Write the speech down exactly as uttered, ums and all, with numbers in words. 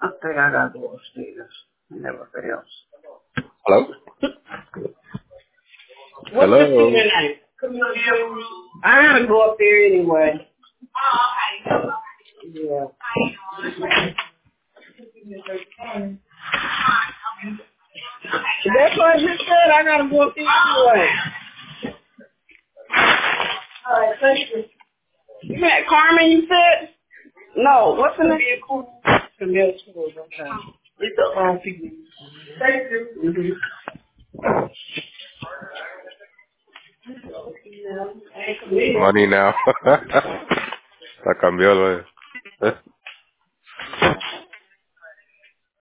I think I gotta go upstairs. It never fails. Hello? What's Hello? the student name? I gotta go up there anyway. Yeah. That's what I just said. I gotta go up there anyway. All right, thank you. You met Carmen, you said? No, what's the name? The middle school. Okay. It's the wrong people. Thank you. Mm-hmm. Money now. Está cambiado, eh.